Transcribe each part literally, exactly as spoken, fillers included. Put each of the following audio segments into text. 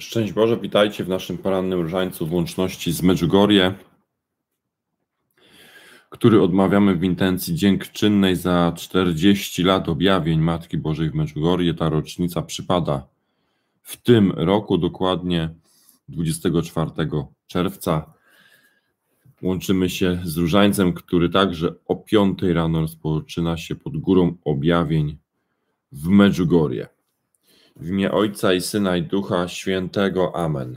Szczęść Boże, witajcie w naszym porannym różańcu w łączności z Medjugorje, który odmawiamy w intencji dziękczynnej za czterdzieści lat objawień Matki Bożej w Medjugorje. Ta rocznica przypada w tym roku, dokładnie dwudziestego czwartego czerwca. Łączymy się z różańcem, który także o piątej rano rozpoczyna się pod Górą Objawień w Medjugorje. W imię Ojca i Syna i Ducha Świętego. Amen.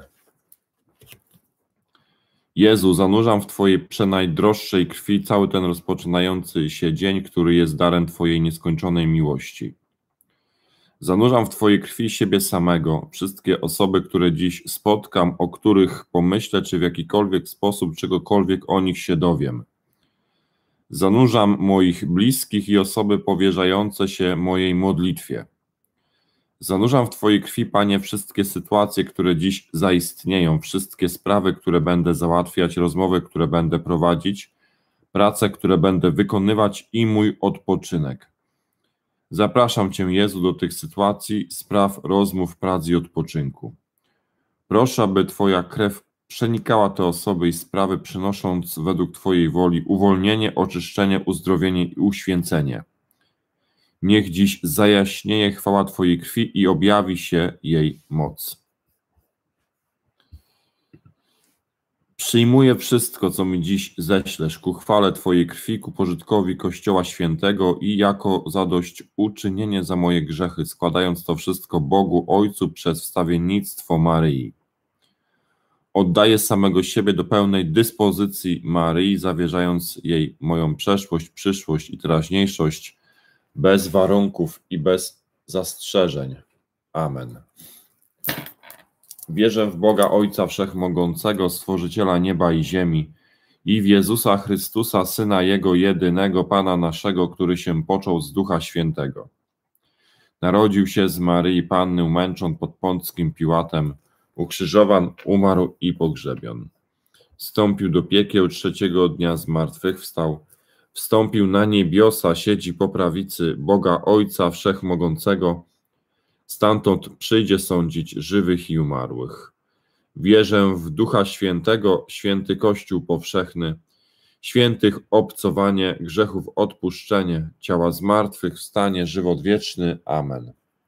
Jezu, zanurzam w Twojej przenajdroższej krwi cały ten rozpoczynający się dzień, który jest darem Twojej nieskończonej miłości. Zanurzam w Twojej krwi siebie samego, wszystkie osoby, które dziś spotkam, o których pomyślę, czy w jakikolwiek sposób czegokolwiek o nich się dowiem. Zanurzam moich bliskich i osoby powierzające się mojej modlitwie. Zanurzam w Twojej krwi, Panie, wszystkie sytuacje, które dziś zaistnieją, wszystkie sprawy, które będę załatwiać, rozmowy, które będę prowadzić, prace, które będę wykonywać i mój odpoczynek. Zapraszam Cię, Jezu, do tych sytuacji, spraw, rozmów, prac i odpoczynku. Proszę, aby Twoja krew przenikała te osoby i sprawy, przynosząc według Twojej woli uwolnienie, oczyszczenie, uzdrowienie i uświęcenie. Niech dziś zajaśnieje chwała Twojej krwi i objawi się jej moc. Przyjmuję wszystko, co mi dziś ześlesz, ku chwale Twojej krwi, ku pożytkowi Kościoła Świętego i jako zadośćuczynienie za moje grzechy, składając to wszystko Bogu Ojcu przez wstawiennictwo Maryi. Oddaję samego siebie do pełnej dyspozycji Maryi, zawierzając jej moją przeszłość, przyszłość i teraźniejszość, bez warunków i bez zastrzeżeń. Amen. Wierzę w Boga Ojca Wszechmogącego, Stworzyciela nieba i ziemi, i w Jezusa Chrystusa, Syna Jego jedynego, Pana naszego, który się począł z Ducha Świętego. Narodził się z Maryi Panny, umęczon pod Pąckim Piłatem, ukrzyżowan, umarł i pogrzebion. Wstąpił do piekieł, trzeciego dnia zmartwychwstał, wstąpił na niebiosa, siedzi po prawicy Boga Ojca Wszechmogącego, stamtąd przyjdzie sądzić żywych i umarłych. Wierzę w Ducha Świętego, święty Kościół powszechny, świętych obcowanie, grzechów odpuszczenie, ciała zmartwychwstanie, żywot wieczny. Amen.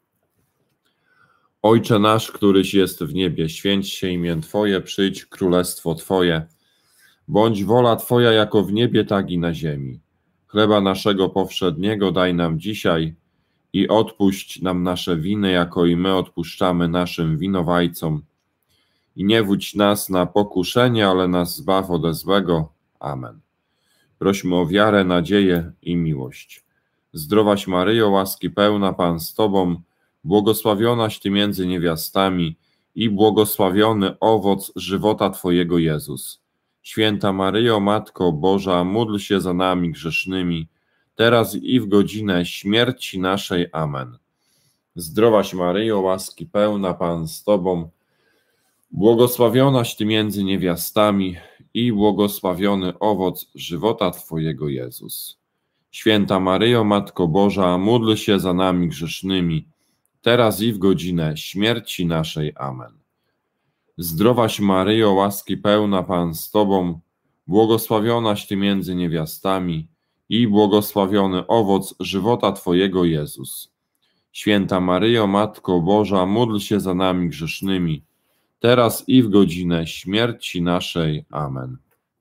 Ojcze nasz, któryś jest w niebie, święć się imię Twoje, przyjdź królestwo Twoje. Bądź wola Twoja jako w niebie, tak i na ziemi. Chleba naszego powszedniego daj nam dzisiaj i odpuść nam nasze winy, jako i my odpuszczamy naszym winowajcom. I nie wódź nas na pokuszenie, ale nas zbaw ode złego. Amen. Prośmy o wiarę, nadzieję i miłość. Zdrowaś Maryjo, łaski pełna, Pan z Tobą, błogosławionaś Ty między niewiastami i błogosławiony owoc żywota Twojego, Jezus. Święta Maryjo, Matko Boża, módl się za nami grzesznymi, teraz i w godzinę śmierci naszej. Amen. Zdrowaś Maryjo, łaski pełna, Pan z Tobą, błogosławionaś Ty między niewiastami i błogosławiony owoc żywota Twojego, Jezus. Święta Maryjo, Matko Boża, módl się za nami grzesznymi, teraz i w godzinę śmierci naszej. Amen. Zdrowaś Maryjo, łaski pełna, Pan z Tobą, błogosławionaś Ty między niewiastami i błogosławiony owoc żywota Twojego, Jezus. Święta Maryjo, Matko Boża, módl się za nami grzesznymi, teraz i w godzinę śmierci naszej. Amen.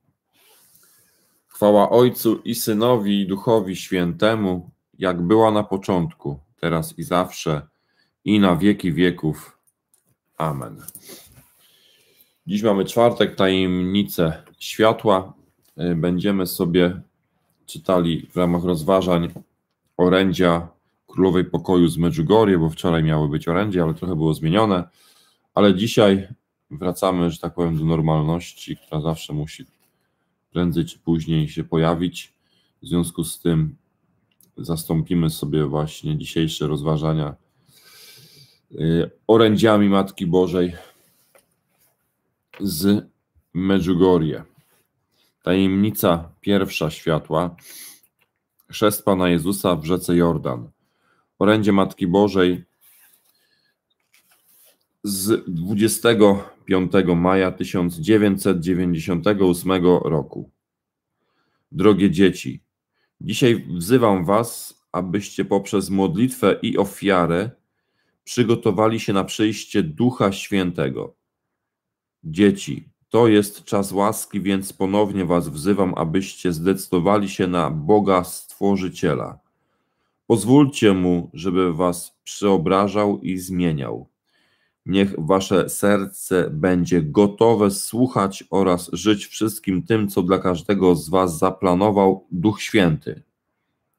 Chwała Ojcu i Synowi i Duchowi Świętemu, jak była na początku, teraz i zawsze, i na wieki wieków. Amen. Dziś mamy czwartek, tajemnicę światła. Będziemy sobie czytali w ramach rozważań orędzia Królowej Pokoju z Medjugorje, bo wczoraj miały być orędzie, ale trochę było zmienione. Ale dzisiaj wracamy, że tak powiem, do normalności, która zawsze musi prędzej czy później się pojawić. W związku z tym zastąpimy sobie właśnie dzisiejsze rozważania orędziami Matki Bożej z Medjugorje. Tajemnica pierwsza światła. Chrzest Pana Jezusa w rzece Jordan. Orędzie Matki Bożej z dwudziestego piątego maja tysiąc dziewięćset dziewięćdziesiątego ósmego roku. Drogie dzieci, dzisiaj wzywam was, abyście poprzez modlitwę i ofiarę przygotowali się na przyjście Ducha Świętego. Dzieci, to jest czas łaski, więc ponownie was wzywam, abyście zdecydowali się na Boga Stworzyciela. Pozwólcie Mu, żeby was przeobrażał i zmieniał. Niech wasze serce będzie gotowe słuchać oraz żyć wszystkim tym, co dla każdego z was zaplanował Duch Święty.